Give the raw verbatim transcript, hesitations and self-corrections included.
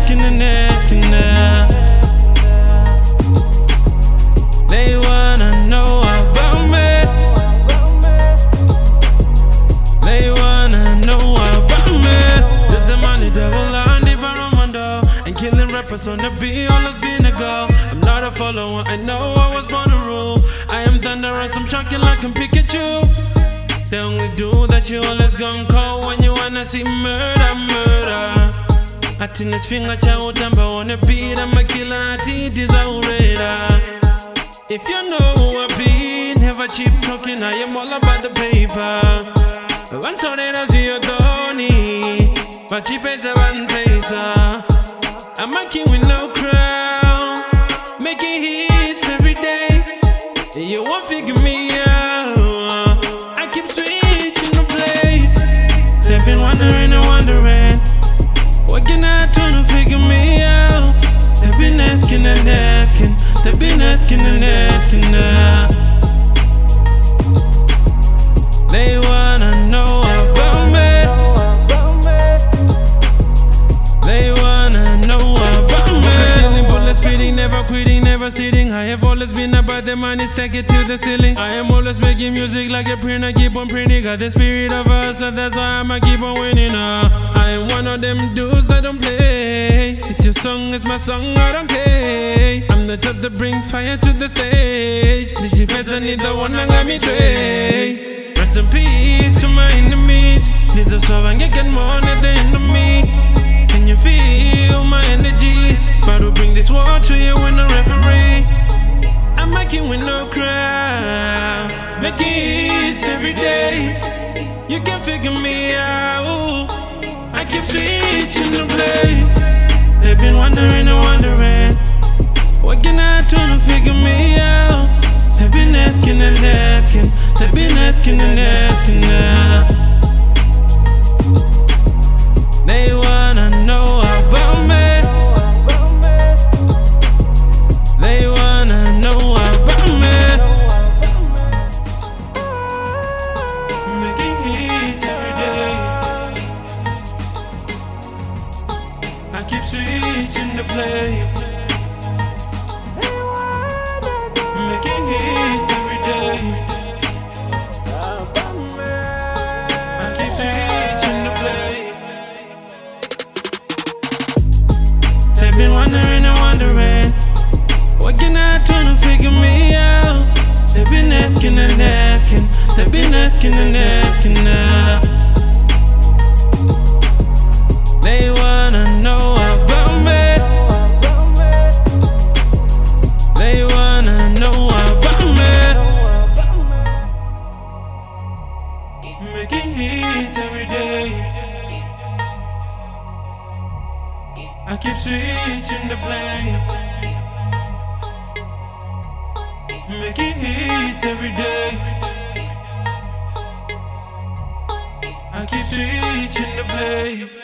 asking and asking now. They wanna know about me. They wanna know about me. Did the money double and if I Romando and killing rappers on the beat, always been a go. I'm not a follower, I know I was born to rule. I am thunderous, I'm chunking like I'm Pikachu. The only dude that you always gon' call when you wanna see murder, murder. Ati nesfinga cha utamba on the beat, I'm a killer, ati disaureda. If you know who I be, never cheap talking, I am all about the paper. One sorry to see your Tony, but cheap is a one taser. I'm a king with no crown, making hits every day. You won't figure me out, I keep switching the play. They've been wondering and wondering, what can I do to figure me out? They've been asking and asking, they've been asking and asking now. They wanna know about me. They wanna know about me. Killing bullets, speeding, never quitting, never sitting. I have always been about the money, stack it to the ceiling. I am always making music like a printer, keep on printing. Got the spirit of us, so that's why I'ma keep on winning. Uh. I am one of them dudes that don't play. It's your song, it's my song, I don't care. I'm the top to bring fire to the stage. This shit better need the one that got me tray. Rest in peace to my enemies. This is so I get more than the enemy. Can you feel my energy? About to bring this war to you when the referee. I'm making with no crowd, making hits every day. You can figure me out, I keep switching the play. They've been wondering and wondering, what can I do to figure me out? They've been asking and asking, they've been asking and asking now. They wanna know about me. They wanna know about me. Making hits every day. I keep switching the play. Making hits every day. I keep switching the play. They've been wondering and wondering, what can I do to figure me out? They've been asking and asking, they've been asking and asking now. They wanna know about me. They wanna know about me. Making hits every day. I keep switching the play. Making hits every day. I keep switching the play.